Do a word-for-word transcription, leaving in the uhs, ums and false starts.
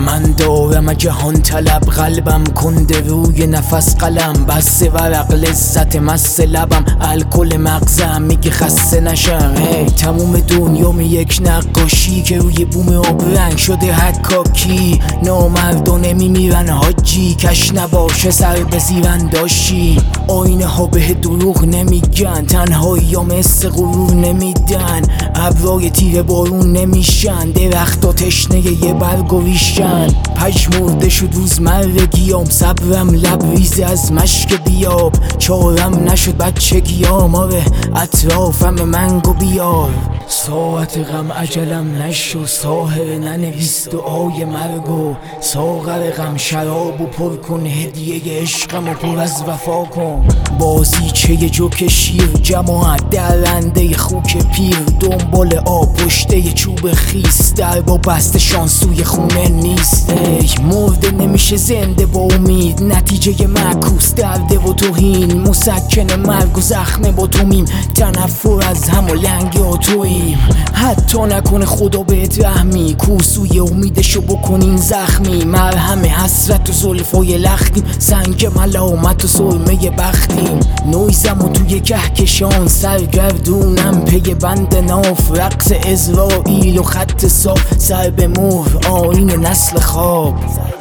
من دارم جهان طلب، قلبم کنده روی نفس قلم، بس ورق لذت مست لبم، الکل مغزم میگه خسته نشم. هی تموم دنیا می یک نقاشی که روی بوم آب رنگ شده حکاکی. نامردانه میمیرن حاجی، کش نباشه سر به زیر انداشی. آینه ها به دروغ نمیگن، تنهایی ها مثل غرور نمیدن. ابرای تیر بارون نمیشن، درخت تشنه یه برگ و ریشن. پژمرده شد روزمرگیام، صبرم لبریز از مشک بیاب. چارم نشد بچگیام، آره اطرافم منگو بیار. ساعت غم عجلم نشو، ساهر ننویس دعای مرگو. ساغر غم شرابو پر کن، هدیه عشقمو پر از وفا کن. بازیچه جوک شیر، جماعت درنده خوک پیر. دنبال آب پشته چوب خیس، در با بست شانسوی خونه نیست. ای مرده نمیشه زنده با امید، نتیجه معکوس درده و توهین. مسکن مرگ و زخم با تو میم، تنفر از هم و لنگ توییم. حتی نکنه خدا بهت رحمی، کوسوی امیدشو بکنین زخمی. مرهم حسرت و زلفای لختیم، سنگ ملامت و سرمه بختیم. نویزم و توی کهکشان سرگردونم، پی بند ناف. رقص ازرائیل و خط صاف، سر به مهر آیین نسل خواب.